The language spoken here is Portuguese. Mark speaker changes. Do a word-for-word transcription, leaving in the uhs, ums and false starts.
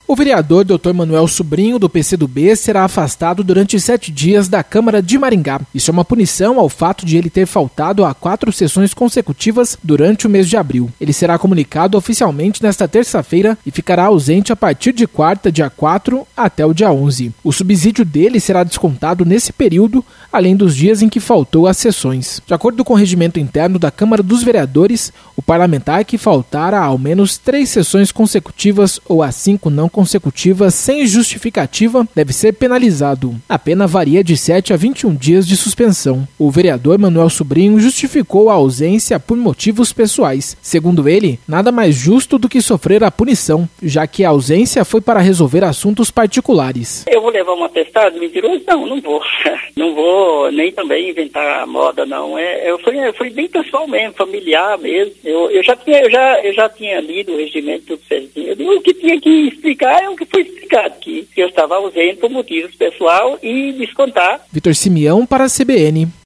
Speaker 1: O vereador doutor Manuel Sobrinho, do P C do B, será afastado durante sete dias da Câmara de Maringá. Isso é uma punição ao fato de ele ter faltado a quatro sessões consecutivas durante o mês de abril. Ele será comunicado oficialmente nesta terça-feira e ficará ausente a partir de quarta, dia quatro, até o dia onze. O subsídio dele será descontado nesse período, além dos dias em que faltou às sessões. De acordo com o regimento interno da Câmara dos Vereadores, o parlamentar que faltar a ao menos três sessões consecutivas ou a cinco não consecutivas sem justificativa deve ser penalizado. A pena varia de sete a vinte e um dias de suspensão. O vereador Manuel Sobrinho justificou a ausência por motivos pessoais. Segundo ele, nada mais justo do que sofrer a punição, já que a ausência foi para resolver assuntos particulares.
Speaker 2: Eu vou levar um atestado mentiroso? Não, não vou. Não vou nem também inventar moda, não. É, eu fui, eu fui bem pessoal mesmo, familiar mesmo. Eu, eu, já, tinha, eu, já, eu já tinha lido o regimento, tudo certinho. O que tinha que explicar é o que foi explicado, que eu estava ausente por motivos pessoal e descontar.
Speaker 1: Vitor Simeão para a C B N.